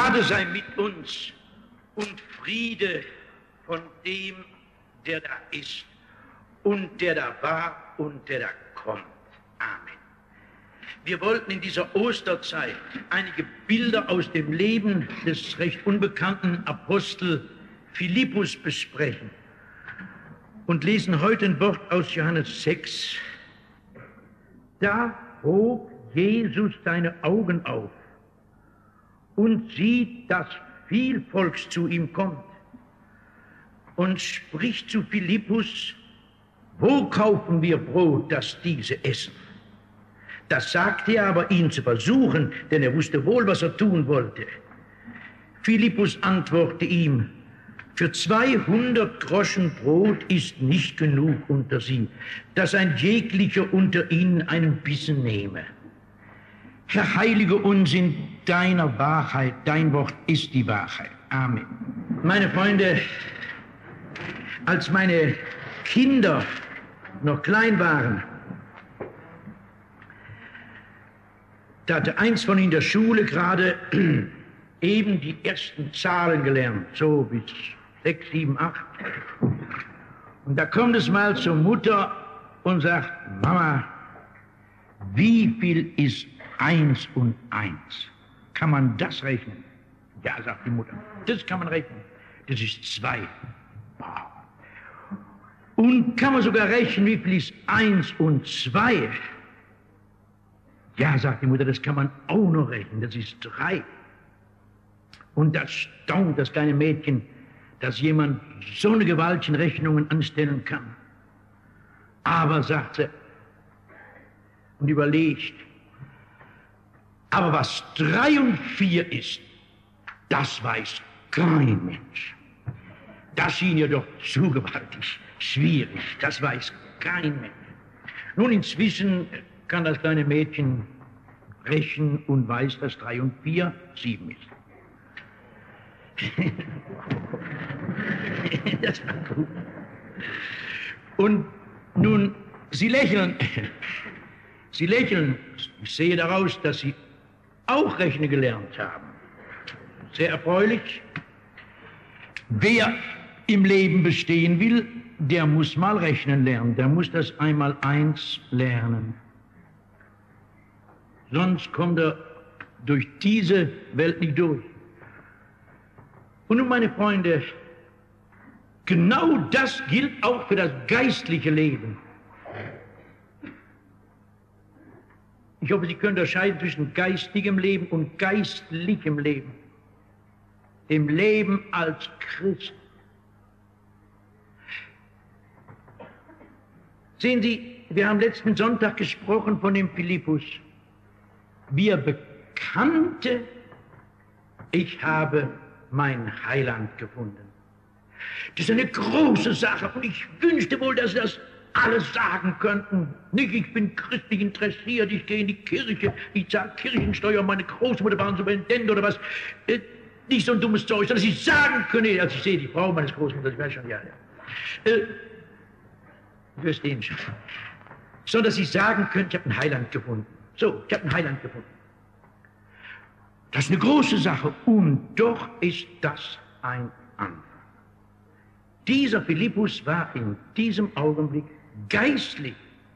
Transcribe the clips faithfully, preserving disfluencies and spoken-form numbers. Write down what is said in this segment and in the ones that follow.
Gnade sei mit uns und Friede von dem, der da ist und der da war und der da kommt. Amen. Wir wollten in dieser Osterzeit einige Bilder aus dem Leben des recht unbekannten Apostel Philippus besprechen und lesen heute ein Wort aus Johannes sechs. Da hob Jesus seine Augen auf und sieht, dass viel Volks zu ihm kommt und spricht zu Philippus: Wo kaufen wir Brot, dass diese essen? Das sagte er aber, ihn zu versuchen, denn er wusste wohl, was er tun wollte. Philippus antwortete ihm: Für zweihundert Groschen Brot ist nicht genug unter sie, dass ein jeglicher unter ihnen einen Bissen nehme. Herr, heilige uns in deiner Wahrheit, dein Wort ist die Wahrheit. Amen. Meine Freunde, als meine Kinder noch klein waren, da hatte eins von ihnen in der Schule gerade eben die ersten Zahlen gelernt, so bis sechs, sieben, acht. Und da kommt es mal zur Mutter und sagt: Mama, wie viel ist eins und eins? Kann man das rechnen? Ja, sagt die Mutter, das kann man rechnen. Das ist zwei. Und kann man sogar rechnen, wie viel ist eins und zwei? Ja, sagt die Mutter, das kann man auch noch rechnen, das ist drei. Und das staunt das kleine Mädchen, dass jemand so eine gewaltigen Rechnungen anstellen kann. Aber, sagt sie, und überlegt, aber was drei und vier ist, das weiß kein Mensch. Das schien ihr doch zu gewaltig schwierig, das weiß kein Mensch. Nun, inzwischen kann das kleine Mädchen rechnen und weiß, dass drei und vier sieben ist. Das war gut. Und nun, Sie lächeln. Sie lächeln. Ich sehe daraus, dass Sie auch rechnen gelernt haben. Sehr erfreulich. Wer im Leben bestehen will, der muss mal rechnen lernen. Der muss das einmal eins lernen. Sonst kommt er durch diese Welt nicht durch. Und nun, meine Freunde, genau das gilt auch für das geistliche Leben. Ich hoffe, Sie können unterscheiden zwischen geistigem Leben und geistlichem Leben. Dem Leben als Christ. Sehen Sie, wir haben letzten Sonntag gesprochen von dem Philippus. Wie er bekannte, ich habe mein Heiland gefunden. Das ist eine große Sache und ich wünschte wohl, dass Sie das alles sagen könnten. Nicht, ich bin christlich interessiert, ich gehe in die Kirche, ich zahle Kirchensteuer, meine Großmutter war ein Superintendent oder was. Äh, nicht so ein dummes Zeug, sondern dass ich sagen könnte, als ich sehe die Frau meines Großmutters, ich weiß schon, ja, ja. Äh, verstehen schon. Sondern dass ich sagen könnte, ich habe einen Heiland gefunden. So, ich habe einen Heiland gefunden. Das ist eine große Sache und doch ist das ein Anfang. Dieser Philippus war in diesem Augenblick geistlich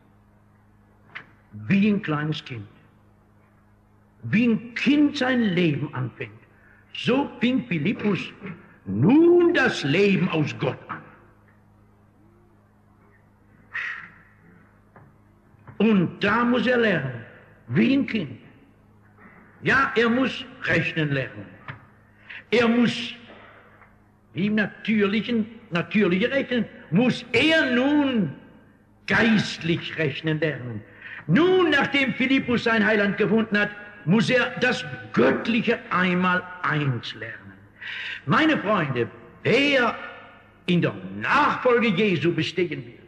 wie ein kleines Kind. Wie ein Kind sein Leben anfängt. So fing Philippus nun das Leben aus Gott an. Und da muss er lernen, wie ein Kind. Ja, er muss rechnen lernen. Er muss, wie im natürlichen, natürliche Rechnen, muss er nun geistlich rechnen lernen. Nun, nachdem Philippus sein Heiland gefunden hat, muss er das Göttliche einmal eins lernen. Meine Freunde, wer in der Nachfolge Jesu bestehen will,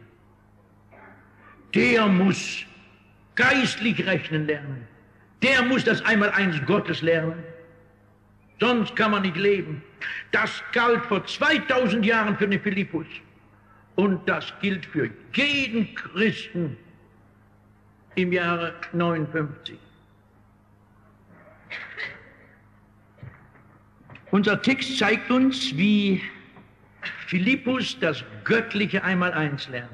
der muss geistlich rechnen lernen. Der muss das Einmaleins Gottes lernen. Sonst kann man nicht leben. Das galt vor zweitausend Jahren für den Philippus. Und das gilt für jeden Christen im Jahre neunundfünfzig. Unser Text zeigt uns, wie Philippus das Göttliche einmal eins lernt.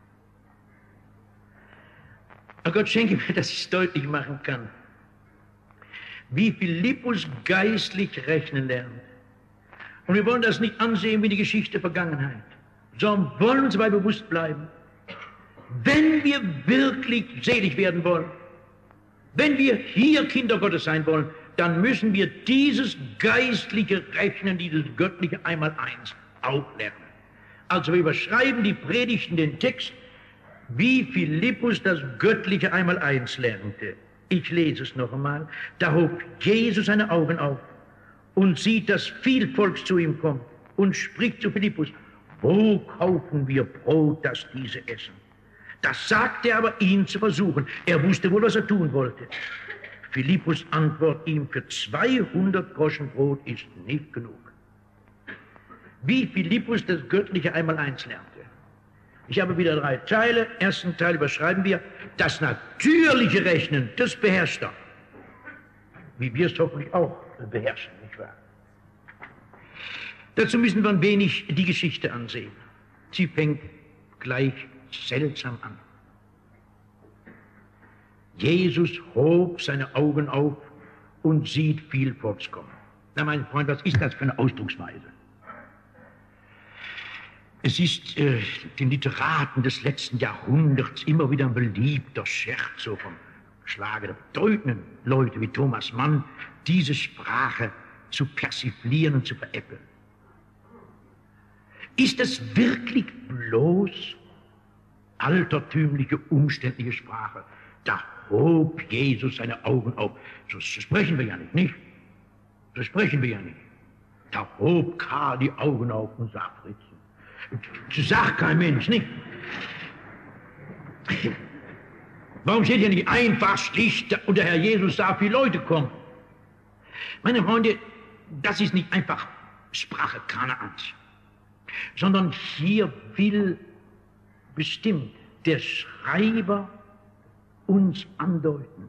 Aber Gott schenke mir, dass ich es deutlich machen kann. Wie Philippus geistlich rechnen lernt. Und wir wollen das nicht ansehen wie die Geschichte der Vergangenheit, sondern wollen uns dabei bewusst bleiben, wenn wir wirklich selig werden wollen, wenn wir hier Kinder Gottes sein wollen, dann müssen wir dieses geistliche Rechnen, dieses göttliche einmal eins auch lernen. Also wir überschreiben die Predigten den Text, wie Philippus das göttliche einmal eins lernte. Ich lese es noch einmal. Da hob Jesus seine Augen auf und sieht, dass viel Volk zu ihm kommt und spricht zu Philippus: Wo kaufen wir Brot, dass diese essen? Das sagte er aber, ihn zu versuchen. Er wusste wohl, was er tun wollte. Philippus antwortet ihm: Für zweihundert Groschen Brot ist nicht genug. Wie Philippus das Göttliche einmal eins lernte. Ich habe wieder drei Teile. Ersten Teil überschreiben wir: Das natürliche Rechnen, das beherrscht er. Wie wir es hoffentlich auch beherrschen, nicht wahr? Dazu müssen wir ein wenig die Geschichte ansehen. Sie fängt gleich seltsam an. Jesus hob seine Augen auf und sieht viel Volks kommen. Na, mein Freund, was ist das für eine Ausdrucksweise? Es ist äh, den Literaten des letzten Jahrhunderts immer wieder ein beliebter Scherz, so vom Schlage der bedeutenden Leute wie Thomas Mann, diese Sprache zu persiflieren und zu veräppeln. Ist es wirklich bloß altertümliche, umständliche Sprache? Da hob Jesus seine Augen auf. So sprechen wir ja nicht, nicht? So sprechen wir ja nicht. Da hob Karl die Augen auf und sah Fritzen. Das sagt kein Mensch, nicht? Warum steht hier nicht einfach schlicht, und der Herr Jesus sah, viele Leute kommen? Meine Freunde, das ist nicht einfach Sprache Kanaans, sondern hier will bestimmt der Schreiber uns andeuten,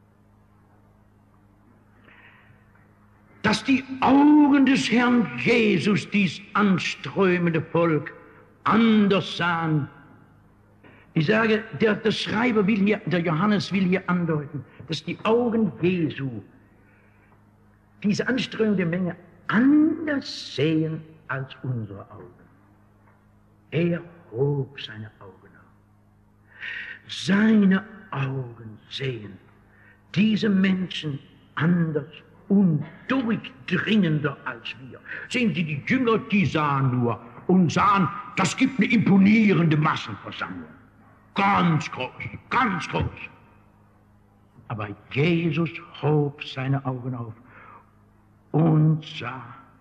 dass die Augen des Herrn Jesus dies anströmende Volk anders sahen. Ich sage, der, der Schreiber will hier, der Johannes will hier andeuten, dass die Augen Jesu diese anströmende Menge anders sehen als unsere Augen. Er hob seine Augen auf. Seine Augen sehen diese Menschen anders und durchdringender als wir. Sehen Sie, die Jünger, die sahen nur und sahen, das gibt eine imponierende Massenversammlung. Ganz groß, ganz groß. Aber Jesus hob seine Augen auf und sah,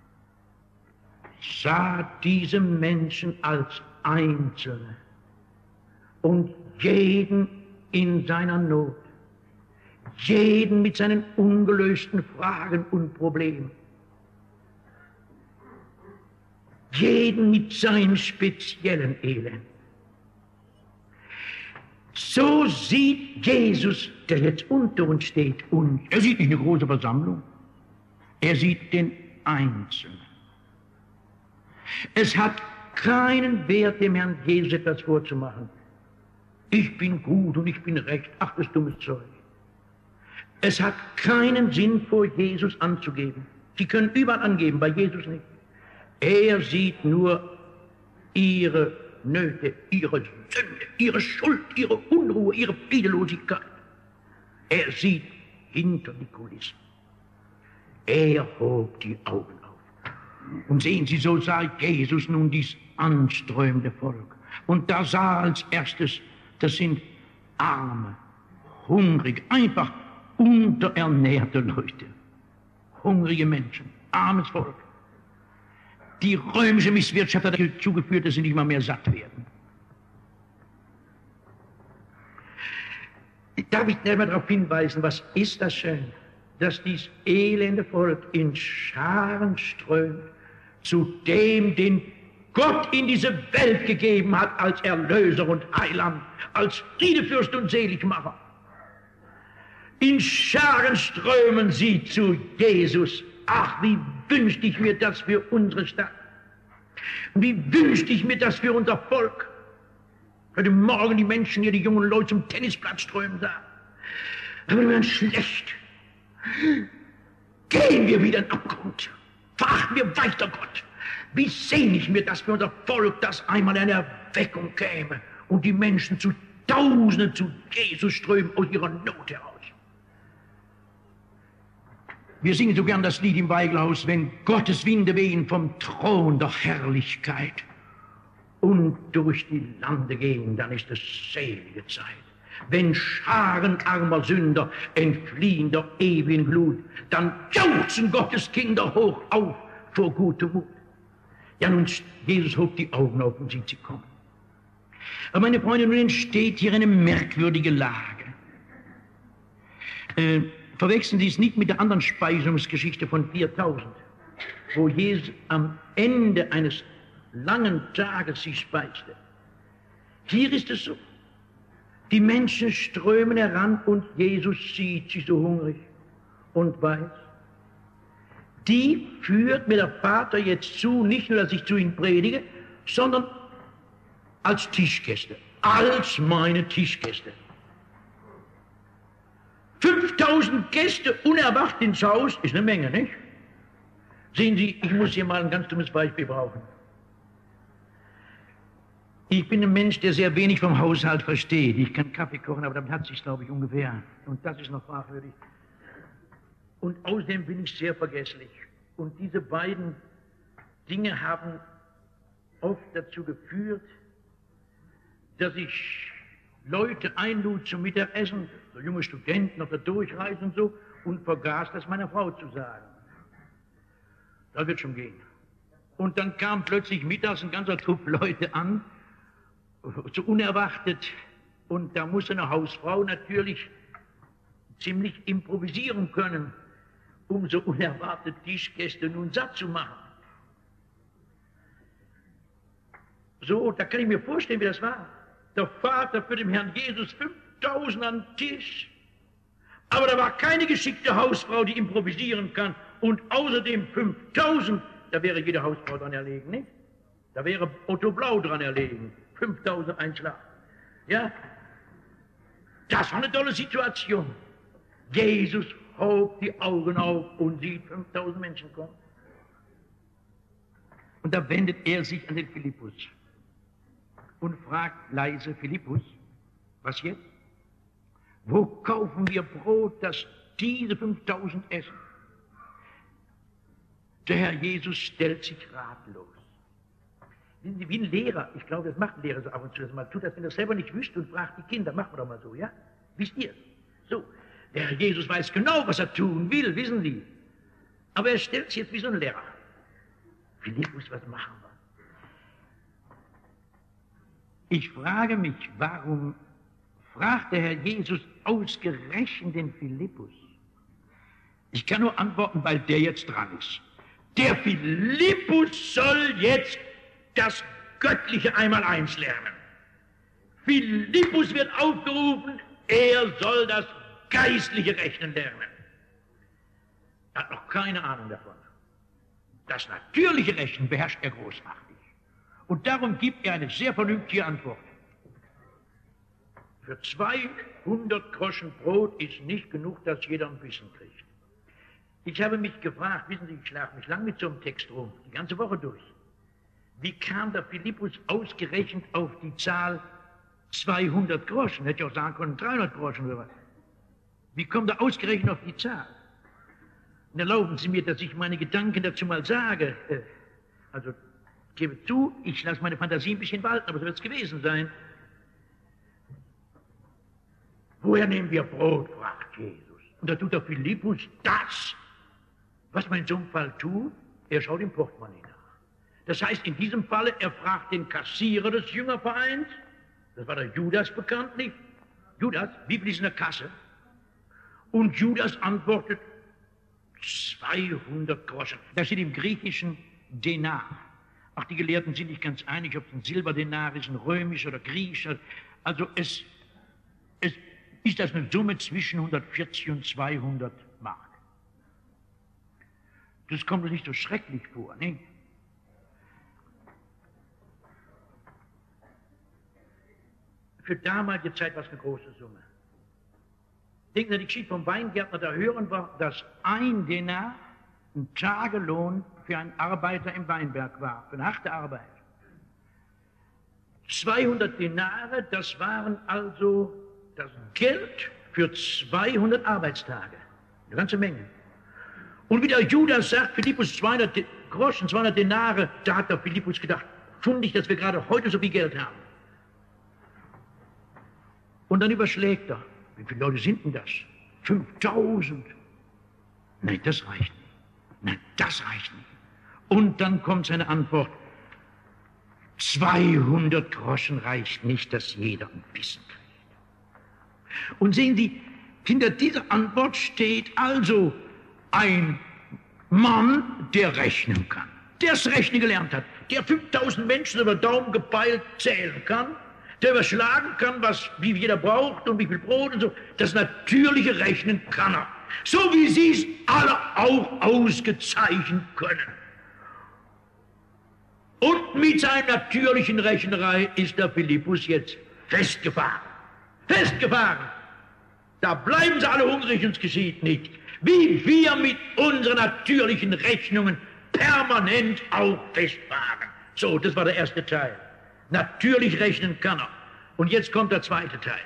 sah diese Menschen als Einzelne und jeden in seiner Not, jeden mit seinen ungelösten Fragen und Problemen, jeden mit seinem speziellen Elend. So sieht Jesus, der jetzt unter uns steht, und er sieht nicht eine große Versammlung, er sieht den Einzelnen. Es hat keinen Wert, dem Herrn Jesus etwas vorzumachen. Ich bin gut und ich bin recht. Ach, das dummes Zeug. Es hat keinen Sinn, vor Jesus anzugeben. Sie können überall angeben, bei Jesus nicht. Er sieht nur ihre Nöte, ihre Sünde, ihre Schuld, ihre Unruhe, ihre Friedelosigkeit. Er sieht hinter die Kulissen. Er hob die Augen auf. Und sehen Sie, so sah Jesus nun dies anströmende Volk. Und da sah als erstes, das sind arme, hungrige, einfach unterernährte Leute. Hungrige Menschen, armes Volk. Die römische Misswirtschaft hat dazu geführt, dass sie nicht mal mehr satt werden. Darf ich einmal darauf hinweisen, was ist das schön, dass dies elende Volk in Scharen strömt zu dem, den Gott in diese Welt gegeben hat als Erlöser und Heiland, als Friedefürst und Seligmacher. In Scharen strömen sie zu Jesus, Ach, wie wünschte ich mir das für unsere Stadt. Wie wünschte ich mir das für unser Volk. Heute Morgen die Menschen hier, die jungen Leute zum Tennisplatz strömen da. Aber mir ganz schlecht. Gehen wir wieder in den Abgrund. Verachten wir weiter Gott. Wie sehne ich mir das für unser Volk, dass einmal eine Erweckung käme und die Menschen zu Tausenden zu Jesus strömen aus ihrer Not heraus. Wir singen so gern das Lied im Weigelhaus, wenn Gottes Winde wehen vom Thron der Herrlichkeit und durch die Lande gehen, dann ist es selige Zeit. Wenn Scharen armer Sünder entfliehen der ewigen Glut, dann jauchzen Gottes Kinder hoch auf vor gutem Mut. Ja, nun, Jesus hob die Augen auf und sieht sie kommen. Aber meine Freunde, nun entsteht hier eine merkwürdige Lage. Äh, verwechseln Sie es nicht mit der anderen Speisungsgeschichte von viertausend, wo Jesus am Ende eines langen Tages sich speiste. Hier ist es so. Die Menschen strömen heran und Jesus sieht sie so hungrig und weiß. Die führt mir der Vater jetzt zu, nicht nur, dass ich zu ihnen predige, sondern als Tischgäste, als meine Tischgäste. fünftausend Gäste unerwartet ins Haus, ist eine Menge, nicht? Sehen Sie, ich muss hier mal ein ganz dummes Beispiel brauchen. Ich bin ein Mensch, der sehr wenig vom Haushalt versteht. Ich kann Kaffee kochen, aber damit hat es sich, glaube ich, ungefähr. Und das ist noch fragwürdig. Und außerdem bin ich sehr vergesslich. Und diese beiden Dinge haben oft dazu geführt, dass ich Leute einlud zum Mittagessen, so junge Studenten auf der Durchreise und so, und vergaß, das meiner Frau zu sagen. Das wird schon gehen. Und dann kam plötzlich mittags ein ganzer Trupp Leute an, so unerwartet, und da musste eine Hausfrau natürlich ziemlich improvisieren können, um so unerwartet Tischgäste nun satt zu machen. So, da kann ich mir vorstellen, wie das war. Der Vater für den Herrn Jesus fünftausend an den Tisch, aber da war keine geschickte Hausfrau, die improvisieren kann, und außerdem fünftausend, da wäre jede Hausfrau dran erlegen, nicht? Da wäre Otto Blau dran erlegen. fünftausend ein Schlag. Ja? Das war eine tolle Situation. Jesus hob die Augen auf und sieht fünftausend Menschen kommen. Und da wendet er sich an den Philippus und fragt leise: Philippus, was jetzt? Wo kaufen wir Brot, dass diese fünftausend essen? Der Herr Jesus stellt sich ratlos. Wie ein Lehrer, ich glaube, das macht ein Lehrer so ab und zu, dass man tut das, wenn er selber nicht wüsste, und fragt die Kinder: Machen wir doch mal so, ja? Wisst ihr? So, der Herr Jesus weiß genau, was er tun will, wissen Sie. Aber er stellt sich jetzt wie so ein Lehrer. Philippus, was machen wir? Ich frage mich, warum fragt der Herr Jesus ausgerechnet den Philippus? Ich kann nur antworten, weil der jetzt dran ist. Der Philippus soll jetzt das Göttliche einmal eins lernen. Philippus wird aufgerufen, er soll das geistliche Rechnen lernen. Er hat noch keine Ahnung davon. Das natürliche Rechnen beherrscht er großartig. Und darum gibt er eine sehr vernünftige Antwort. Für zweihundert Groschen Brot ist nicht genug, dass jeder ein bisschen kriegt. Ich habe mich gefragt, wissen Sie, ich schlafe mich lang mit so einem Text rum, die ganze Woche durch. Wie kam der Philippus ausgerechnet auf die Zahl zweihundert Groschen? Hätte ich auch sagen können, dreihundert Groschen oder was. Wie kommt er ausgerechnet auf die Zahl? Und erlauben Sie mir, dass ich meine Gedanken dazu mal sage. Also, ich gebe zu, ich lasse meine Fantasie ein bisschen walten, aber so wird es gewesen sein. Woher nehmen wir Brot, fragt Jesus. Und da tut der Philippus das, was man in so einem Fall tut, er schaut im Portemonnaie nach. Das heißt, in diesem Falle, er fragt den Kassierer des Jüngervereins, das war der Judas bekanntlich. Judas, wie viel ist in der Kasse? Und Judas antwortet, zweihundert Groschen. Das steht im Griechischen Denar. Auch die Gelehrten sind nicht ganz einig, ob es ein Silberdenar ist, ein römischer oder griechischer. Also es, es ist das eine Summe zwischen hundertvierzig und zweihundert Mark. Das kommt uns nicht so schrecklich vor, ne? Für damalige Zeit war es eine große Summe. Denken Sie an die Geschichte vom Weingärtner, da hören wir, dass ein Denar ein Tagelohn für einen Arbeiter im Weinberg war, für eine harte Arbeit. zweihundert Denare, das waren also das Geld für zweihundert Arbeitstage. Eine ganze Menge. Und wie der Judas sagt, Philippus zweihundert Groschen, zweihundert Denare, da hat der Philippus gedacht, fundig, dass wir gerade heute so viel Geld haben. Und dann überschlägt er. Wie viele Leute sind denn das? fünftausend. Nein, das reicht nicht. Nein, das reicht nicht. Und dann kommt seine Antwort. zweihundert Groschen reicht nicht, dass jeder ein bisschen kriegt. Und sehen Sie, hinter dieser Antwort steht also ein Mann, der rechnen kann, der es rechnen gelernt hat, der fünftausend Menschen über Daumen gepeilt zählen kann, der überschlagen kann, was, wie viel jeder braucht und wie viel Brot und so. Das natürliche Rechnen kann er. So wie Sie es alle auch ausgezeichnet können. Und mit seiner natürlichen Rechnerei ist der Philippus jetzt festgefahren. Festgefahren. Da bleiben sie alle hungrig und es geschieht nicht. Wie wir mit unseren natürlichen Rechnungen permanent auch festfahren. So, das war der erste Teil. Natürlich rechnen kann er. Und jetzt kommt der zweite Teil.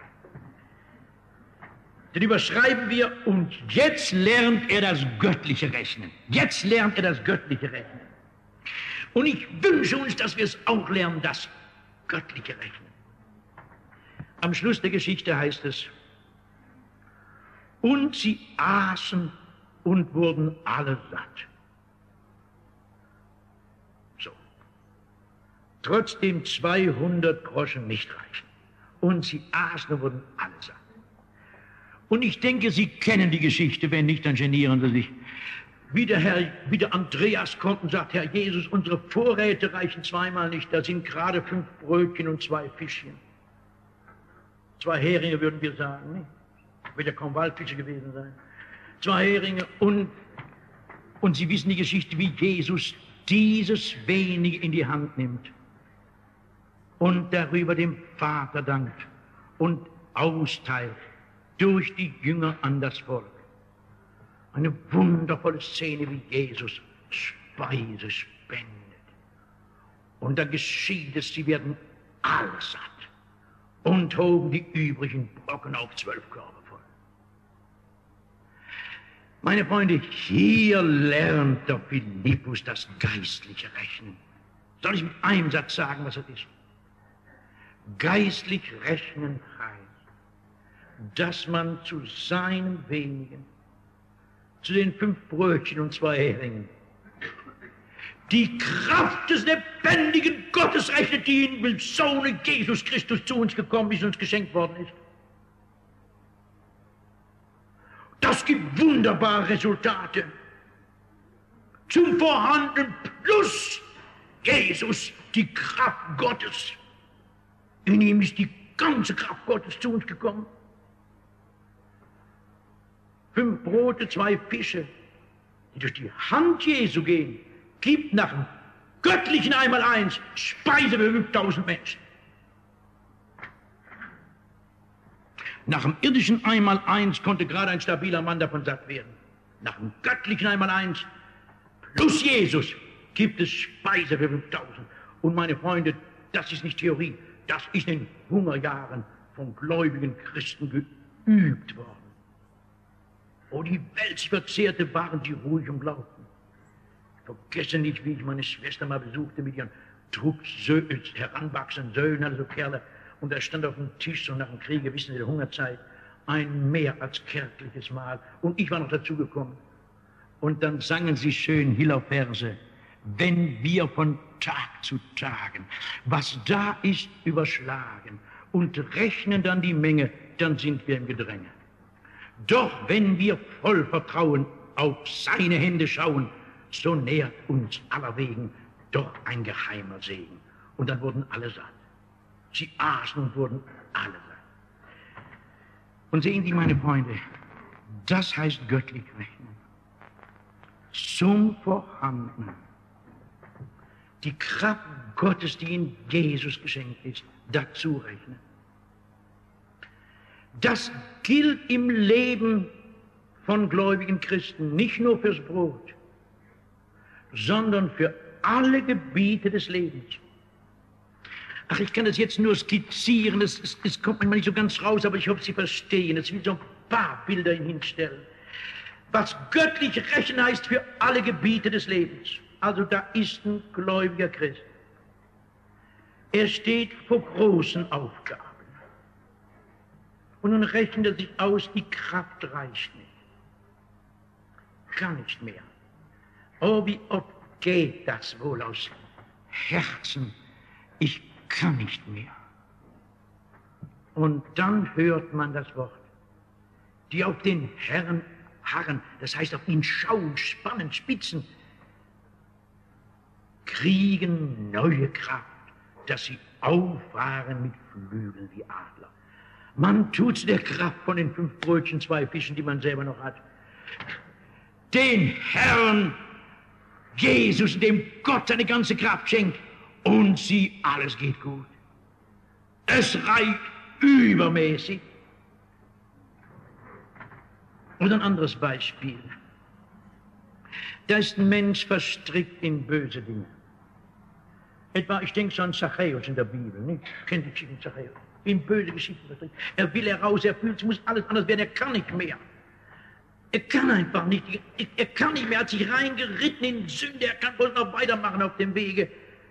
Den überschreiben wir, und jetzt lernt er das göttliche Rechnen. Jetzt lernt er das göttliche Rechnen. Und ich wünsche uns, dass wir es auch lernen, das göttliche Rechnen. Am Schluss der Geschichte heißt es, und sie aßen und wurden alle satt. So. Trotzdem zweihundert Groschen nicht reichen. Und sie aßen und wurden alle satt. Und ich denke, Sie kennen die Geschichte, wenn nicht, dann genieren Sie sich. Wie der, Herr, wie der Andreas kommt und sagt, Herr Jesus, unsere Vorräte reichen zweimal nicht, da sind gerade fünf Brötchen und zwei Fischchen. Zwei Heringe würden wir sagen, nicht? Wird ja kaum Waldfische gewesen sein. Zwei Heringe und, und Sie wissen die Geschichte, wie Jesus dieses wenige in die Hand nimmt und darüber dem Vater dankt und austeilt durch die Jünger an das Volk. Eine wundervolle Szene, wie Jesus Speise spendet. Und dann geschieht es, sie werden alle satt und hoben die übrigen Brocken auf zwölf Körbe voll. Meine Freunde, hier lernt der Philippus das geistliche Rechnen. Soll ich mit einem Satz sagen, was es ist? Geistlich rechnen heißt, dass man zu seinem wenigen, zu den fünf Brötchen und zwei Heringen, die Kraft des lebendigen Gottes rechnet, die in Sohne Jesus Christus zu uns gekommen ist und uns geschenkt worden ist. Das gibt wunderbare Resultate. Zum Vorhanden plus Jesus, die Kraft Gottes. In ihm ist die ganze Kraft Gottes zu uns gekommen. Fünf Brote, zwei Fische, die durch die Hand Jesu gehen, gibt nach dem göttlichen einmal eins Speise für fünftausend Menschen. Nach dem irdischen einmal eins konnte gerade ein stabiler Mann davon satt werden. Nach dem göttlichen einmal eins plus Jesus gibt es Speise für fünftausend. Und meine Freunde, das ist nicht Theorie, das ist in den Hungerjahren von gläubigen Christen geübt worden. Oh, die Welt sich verzehrte, waren die ruhig und glaubten. Ich vergesse nicht, wie ich meine Schwester mal besuchte mit ihren Druck heranwachsenden Söhnen, also Kerle. Und er stand auf dem Tisch, und nach dem Kriege, wissen Sie, der Hungerzeit, ein mehr als kärgliches Mahl. Und ich war noch dazugekommen. Und dann sangen sie schön Hiller-Verse. Wenn wir von Tag zu Tagen, was da ist, überschlagen und rechnen dann die Menge, dann sind wir im Gedränge. Doch wenn wir voll Vertrauen auf seine Hände schauen, so nährt uns allerwegen doch ein geheimer Segen. Und dann wurden alle satt. Sie aßen und wurden alle satt. Und sehen Sie, meine Freunde, das heißt göttlich rechnen. zum Vorhandenen. Die Kraft Gottes, die in Jesus geschenkt ist, dazu rechnen. Das gilt im Leben von gläubigen Christen, nicht nur fürs Brot, sondern für alle Gebiete des Lebens. Ach, ich kann das jetzt nur skizzieren, es, es, es kommt manchmal nicht so ganz raus, aber ich hoffe, Sie verstehen. Es will so ein paar Bilder hinstellen. Was göttlich Rechnen heißt für alle Gebiete des Lebens. Also da ist ein gläubiger Christ. Er steht vor großen Aufgaben. Und nun rechnet er sich aus, die Kraft reicht nicht. Kann nicht mehr. Oh, wie oft geht das wohl aus Herzen? Ich kann nicht mehr. Und dann hört man das Wort. Die auf den Herrn harren, das heißt auf ihn schauen, spannen, spitzen, kriegen neue Kraft, dass sie auffahren mit Flügeln wie Adler. Man tut der Kraft von den fünf Brötchen, zwei Fischen, die man selber noch hat, den Herrn Jesus, dem Gott seine ganze Kraft schenkt, und sie, alles geht gut. Es reicht übermäßig. Und ein anderes Beispiel. Da ist ein Mensch verstrickt in böse Dinge. Etwa, ich denke so an Zachäus in der Bibel, nicht? Kennt die Geschichte Zachäus? In böse Geschichten verstrickt. Er will heraus, er fühlt, es muss alles anders werden, er kann nicht mehr. Er kann einfach nicht, er kann nicht mehr, er hat sich reingeritten in Sünde, er kann bloß noch weitermachen auf dem Wege.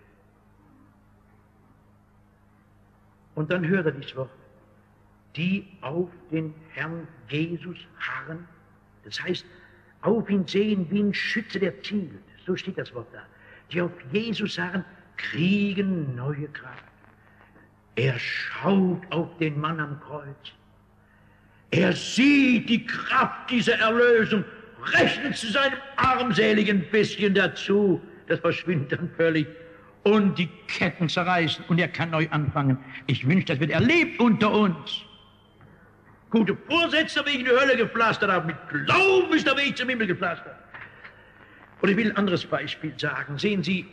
Und dann hört er dieses Wort. Die auf den Herrn Jesus harren, das heißt, auf ihn sehen wie ein Schütze, der zielt. So steht das Wort da. Die auf Jesus harren, kriegen neue Kraft. Er schaut auf den Mann am Kreuz. Er sieht die Kraft dieser Erlösung, rechnet zu seinem armseligen bisschen dazu. Das verschwindet dann völlig. Und die Ketten zerreißen und er kann neu anfangen. Ich wünsche, das wird erlebt unter uns. Gute Vorsätze habe ich in die Hölle gepflastert, aber mit Glauben ist der Weg zum Himmel gepflastert. Und ich will ein anderes Beispiel sagen. Sehen Sie,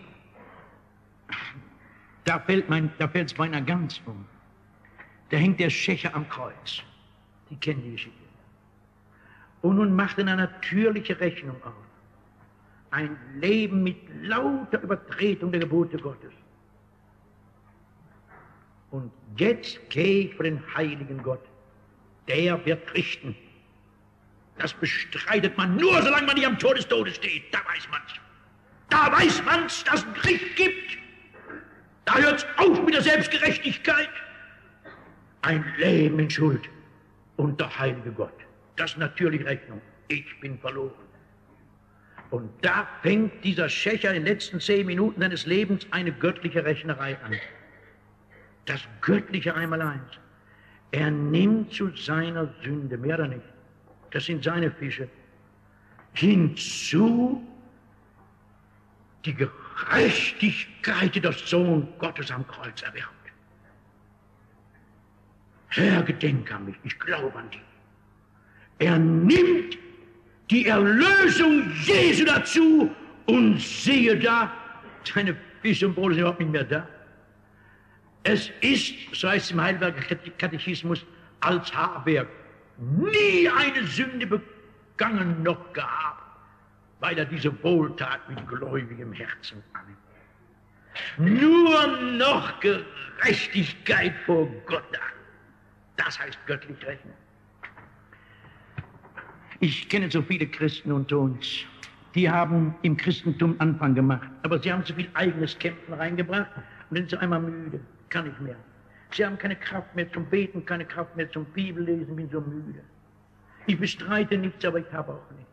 da fällt mein, da fällt es beinahe ganz um. Da hängt der Schächer am Kreuz. Sie kennen die Geschichte. Und nun macht er eine natürliche Rechnung auf. Ein Leben mit lauter Übertretung der Gebote Gottes. Und jetzt gehe ich vor den heiligen Gott. Der wird richten. Das bestreitet man nur, solange man nicht am Tor des Todes steht. Da weiß man's. Da weiß man's, dass es ein Gericht gibt. Da hört's auf mit der Selbstgerechtigkeit. Ein Leben in Schuld. Und der heilige Gott. Das ist natürlich Rechnung. Ich bin verloren. Und da fängt dieser Schächer in den letzten zehn Minuten seines Lebens eine göttliche Rechnerei an. Das göttliche Einmaleins. Er nimmt zu seiner Sünde, mehr oder nicht, das sind seine Fische, hinzu die Gerechtigkeit, die der Sohn Gottes am Kreuz erwirbt. Herr, gedenke an mich, ich glaube an dich. Er nimmt die Erlösung Jesu dazu und siehe da, seine Fische und Brote sind überhaupt nicht mehr da. Es ist, so heißt es im Heidelberger Katechismus, als habe er nie eine Sünde begangen noch gehabt, weil er diese Wohltat mit gläubigem Herzen annimmt. Nur noch Gerechtigkeit vor Gott da. Das heißt göttlich rechnen. Ich kenne so viele Christen unter uns, die haben im Christentum Anfang gemacht, aber sie haben so viel eigenes Kämpfen reingebracht und sind so einmal müde. Kann nicht mehr. Sie haben keine Kraft mehr zum Beten, keine Kraft mehr zum Bibellesen, bin so müde. Ich bestreite nichts, aber ich habe auch nichts.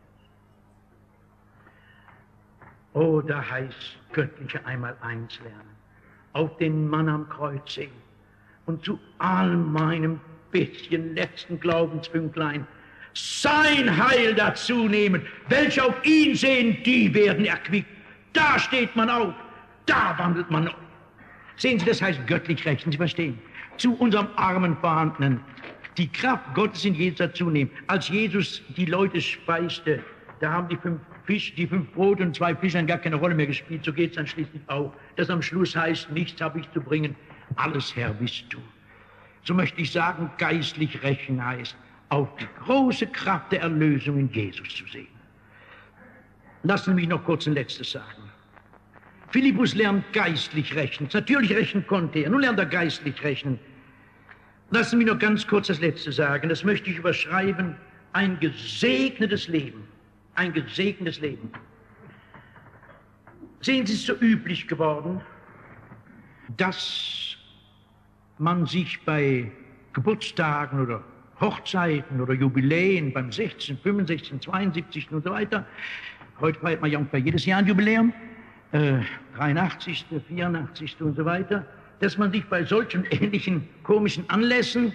Oh, da heißt göttliche einmal eins lernen. Auf den Mann am Kreuz sehen und zu all meinem bisschen letzten Glaubensfünklein sein Heil dazu nehmen. Welche auf ihn sehen, die werden erquickt. Da steht man auf, da wandelt man neu. Sehen Sie, das heißt göttlich rechnen, Sie verstehen. Zu unserem armen Vorhandenen die Kraft Gottes in Jesus dazu nehmen. Als Jesus die Leute speiste, da haben die fünf Fisch, die fünf Brote und zwei Fische haben gar keine Rolle mehr gespielt. So geht es dann schließlich auch, dass am Schluss heißt, nichts habe ich zu bringen, alles Herr bist du. So möchte ich sagen, geistlich rächen heißt, auf die große Kraft der Erlösung in Jesus zu sehen. Lassen Sie mich noch kurz ein letztes sagen. Philippus lernt geistlich rechnen. Natürlich rechnen konnte er, nun lernt er geistlich rechnen. Lassen Sie mich noch ganz kurz das Letzte sagen, das möchte ich überschreiben, ein gesegnetes Leben, ein gesegnetes Leben. Sehen Sie, es ist so üblich geworden, dass man sich bei Geburtstagen oder Hochzeiten oder Jubiläen beim sechzehn, fünfundsechzig, zweiundsiebzig und so weiter, heute feiert man ja ungefähr jedes Jahr ein Jubiläum, äh, dreiundachtzig., vierundachtzig. Und so weiter, dass man sich bei solchen ähnlichen komischen Anlässen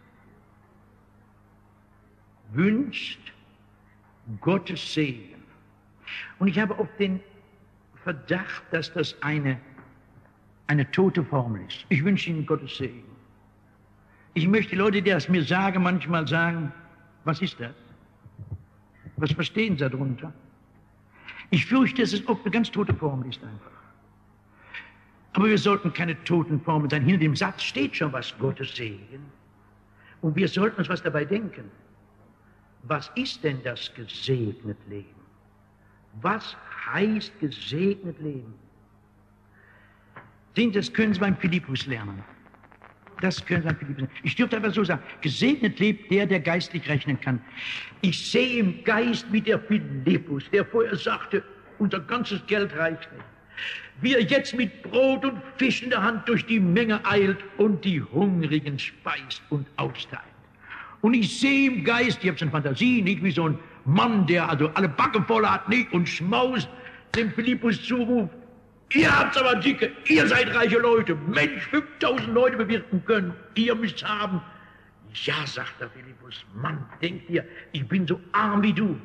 wünscht Gottes Segen. Und ich habe oft den Verdacht, dass das eine, eine tote Formel ist. Ich wünsche Ihnen Gottes Segen. Ich möchte Leute, die das mir sagen, manchmal sagen, was ist das? Was verstehen Sie darunter? Ich fürchte, dass es oft eine ganz tote Formel ist einfach. Aber wir sollten keine toten Formeln sein. Hinter dem Satz steht schon was, Gottes Segen. Und wir sollten uns was dabei denken. Was ist denn das gesegnet Leben? Was heißt gesegnet Leben? Sehen Sie, das können Sie beim Philippus lernen. Das können Sie beim Philippus lernen. Ich dürfte aber so sagen, gesegnet lebt der, der geistlich rechnen kann. Ich sehe im Geist wie der Philippus, der vorher sagte, unser ganzes Geld reicht nicht. Wie er jetzt mit Brot und Fisch in der Hand durch die Menge eilt und die Hungrigen speist und austeilt. Und ich sehe im Geist, ich habe so eine Fantasie, nicht wie so ein Mann, der also alle Backe voll hat, nicht, und schmaust, dem Philippus zuruft, ihr habt's aber dicke, ihr seid reiche Leute, Mensch, fünftausend Leute bewirten können, ihr müsst's haben. Ja, sagt der Philippus, Mann, denk dir, ich bin so arm wie du.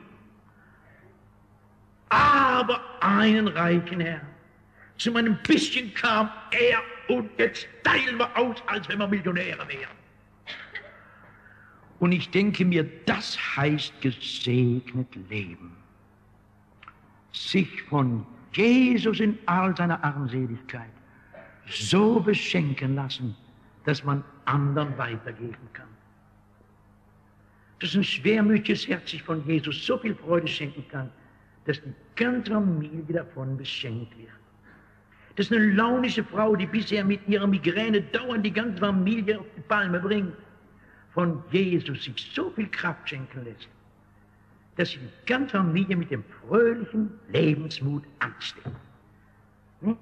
Aber einen reichen Herrn, zu meinem bisschen kam er und jetzt teilen wir aus, als wenn wir Millionäre wären. Und ich denke mir, das heißt gesegnet leben. Sich von Jesus in all seiner Armseligkeit so beschenken lassen, dass man anderen weitergeben kann. Dass ein schwermütiges Herz sich von Jesus so viel Freude schenken kann, dass die ganze Familie davon beschenkt wird. Dass eine launische Frau, die bisher mit ihrer Migräne dauernd die ganze Familie auf die Palme bringt, von Jesus sich so viel Kraft schenken lässt, dass sie die ganze Familie mit dem fröhlichen Lebensmut ansteckt. Hm?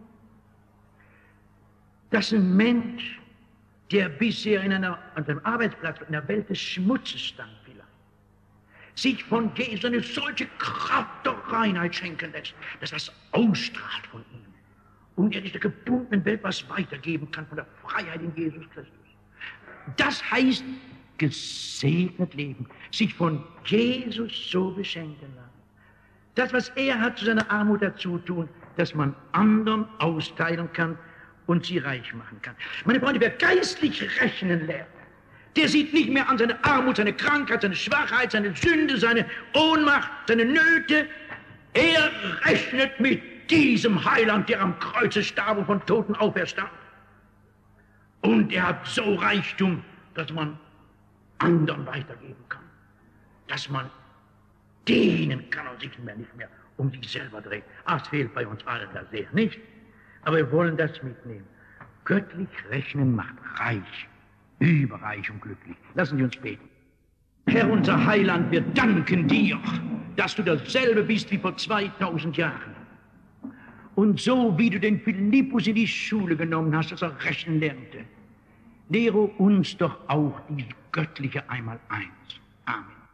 Dass ein Mensch, der bisher in einer, an einem Arbeitsplatz in der Welt des Schmutzes stand vielleicht, sich von Jesus eine solche Kraft der Reinheit schenken lässt, dass das ausstrahlt von ihm und er dieser gebundenen Welt was weitergeben kann von der Freiheit in Jesus Christus. Das heißt, gesegnet leben, sich von Jesus so beschenken lassen. Das, was er hat, zu seiner Armut dazu tun, dass man anderen austeilen kann und sie reich machen kann. Meine Freunde, wer geistlich rechnen lernt, der sieht nicht mehr an seine Armut, seine Krankheit, seine Schwachheit, seine Sünde, seine Ohnmacht, seine Nöte. Er rechnet mit diesem Heiland, der am Kreuze starb und von Toten auferstand. Und er hat so Reichtum, dass man anderen weitergeben kann. Dass man dienen kann und sich mehr nicht mehr um sich selber dreht. Ah, es fehlt bei uns allen da sehr, nicht? Aber wir wollen das mitnehmen. Göttlich rechnen macht reich, überreich und glücklich. Lassen Sie uns beten. Herr, unser Heiland, wir danken dir, dass du dasselbe bist wie vor zweitausend Jahren. Und so, wie du den Philippus in die Schule genommen hast, dass er rechnen lernte, lehre uns doch auch die göttliche einmal eins. Amen.